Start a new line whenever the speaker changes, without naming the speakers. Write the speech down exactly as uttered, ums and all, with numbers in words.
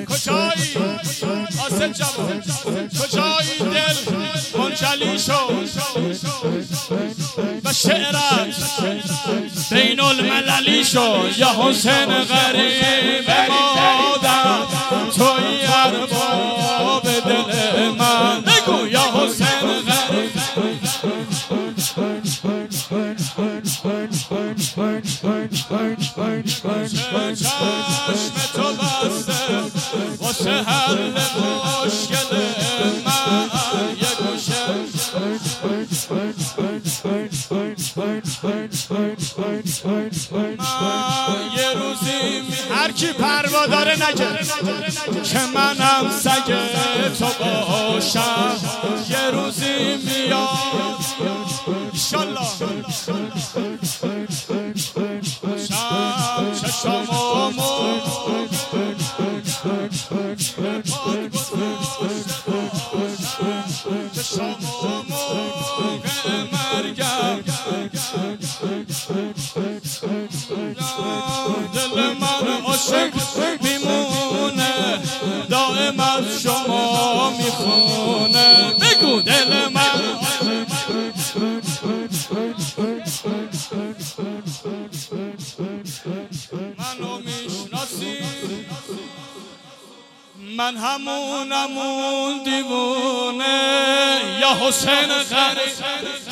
کجایی حاصل جوان کجایی دل منجلی شد و شعرت بین المللی شد یا حسین غریب مادر توی ارباب دل من بگو یا حسین غریب چشم تو بسته واسه حل مشکل من یه گوشه من یه روزی هر کی پروا داره نگه که منم سگ تو باشم یه روزی میاد انشالله شم چشمامو چشمامو مرگم دل من عاشق میمونه دائم از شما میخونه بگو دل من منو میشناسی من همونم اون دیوونه یا حسین غریب